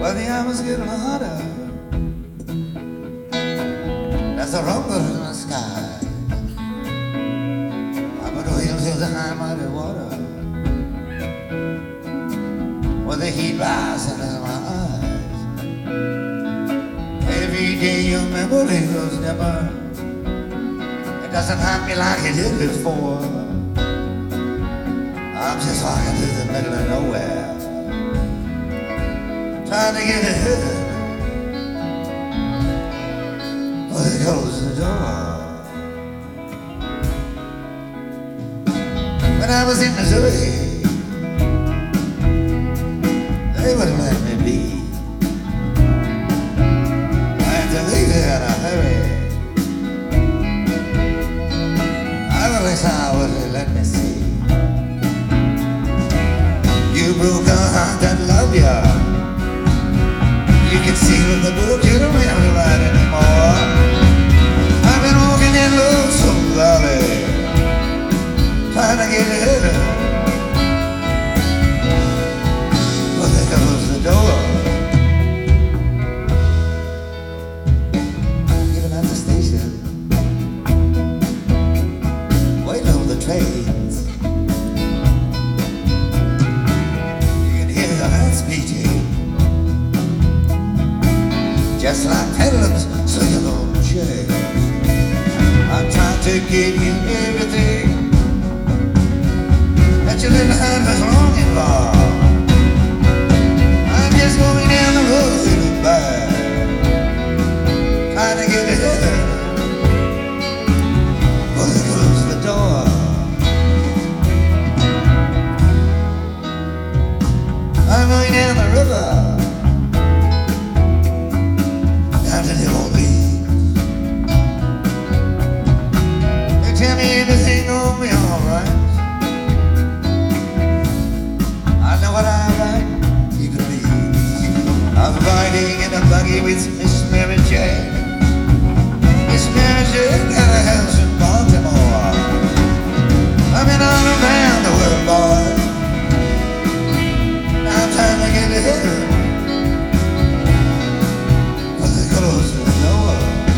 Well, the hours getting hotter. There's a rumble in the sky. I'm on the wheels of the high mighty water, where the heat rises in my eyes. Every day your memory goes dimmer. It doesn't haunt me like it did before. I'm just walking through the middle of nowhere, trying to get ahead. Well, they close the door. When I was in Missouri, they wouldn't let me be. I had to leave there in a hurry. I really saw what they let me see. You broke a heart that loved you. You can see from the book you don't have to write anymore. I've been walking in Lonesome Valley, trying to get ahead. But there goes the door. Even at the station, waiting on the trains, you can hear the hearts beating, just like pendulums swinging on chains. I'm trying to give you everything that your little heart was longing for. I'm just going down the road back, trying to get ahead. Well, they close the door. I'm going down the river, down to New Orleans. They tell me everything gonna be alright. I know what I like, you can be. I'm riding in a buggy with Miss Mary Jane. Miss Mary Jane got a house in Baltimore. I've been all around the world, boy. Now I'm trying to get ahead. Well, they close the door.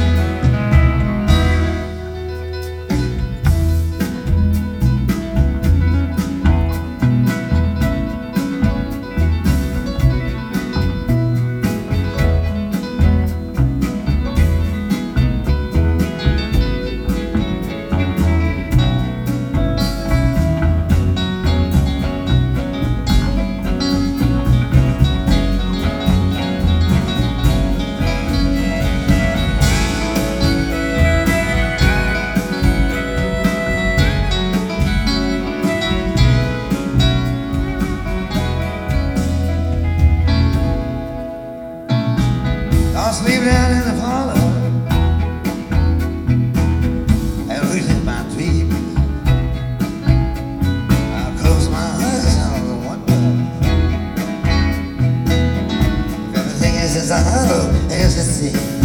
I'll sleep down in the parlor and relive my dreams. I'll close my eyes and I'll wonder if everything is as I know as it seems.